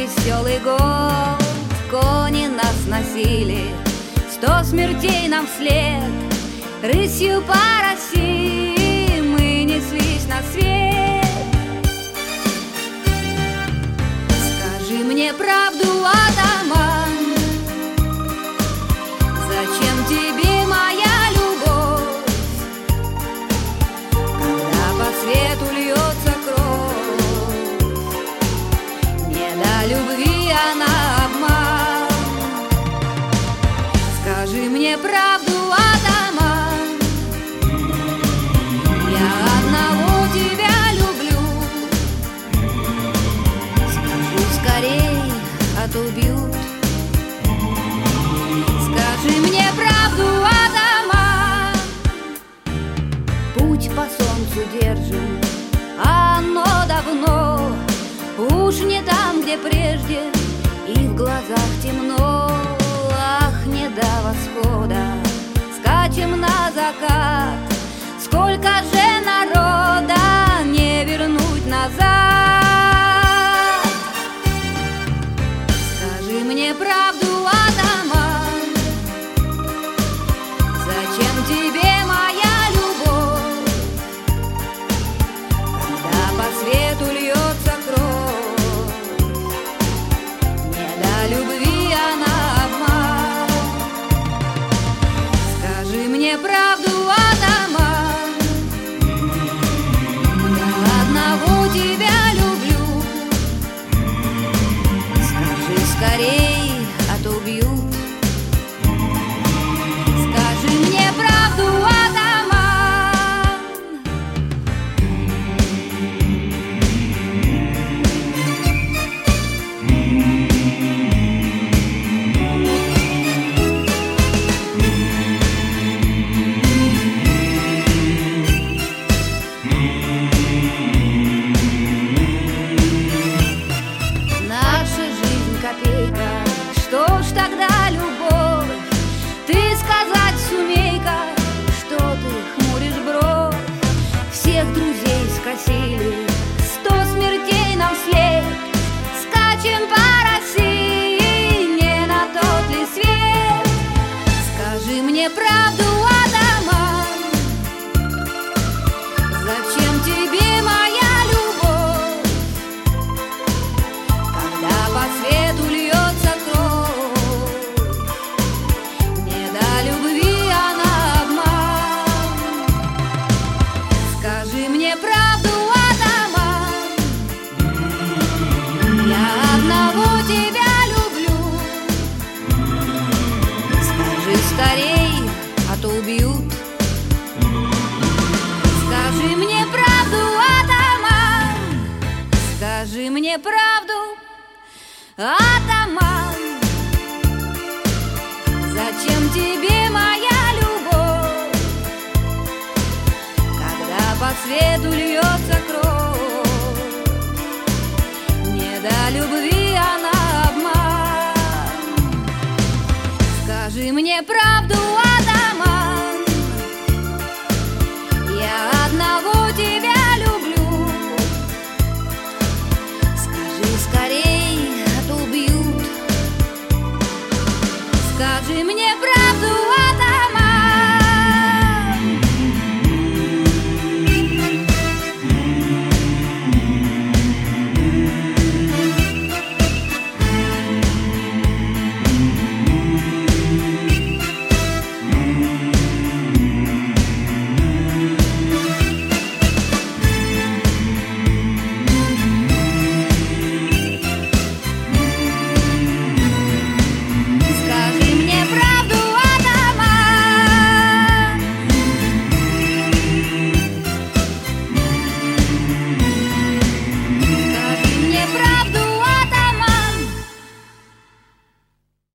веселый год. Кони нас носили, 100 смертей нам вслед. Рысью по России мы неслись на свет. Скажи мне правду, атаман, зачем тебе моя любовь, когда по свету льется кровь? Не до любви она обман. Скажи мне правду, атаман, я одного тебя люблю. Скажи скорей, а то убьют. Скажи мне правду, атаман. Путь по солнцу держим, а оно давно уж не там, где прежде, и в глазах темно. Ах, не до восхода, скачем на закат. Сколько же народа не вернуть назад. Скажи мне правду, атаман, зачем тебе моя любовь, когда по свету льется кровь? Не до любви она обман. Скажи мне правду, атаман, я одного тебя люблю. Скажи скорей, а то убьют. Скажи мне правду, атаман. Наша жизнь копейка, что ж тогда любовь? Ты сказать сумей-ка, что ты хмуришь бровь. Всех друзей скосили, 100 смертей нам вслед. Скачем по России, не на тот ли свет? Скажи мне правду, атаман, зачем тебе моя любовь, когда по свету льется кровь? Не до любви она обман. Скажи мне правду, атаман, я одного тебя люблю. Скажи скорей, а то убьют. Скажи мне правду, атаман, скажи мне правду, атаман, зачем тебе моя любовь, когда по свету льется кровь? Не до любви она обман. Скажи мне правду,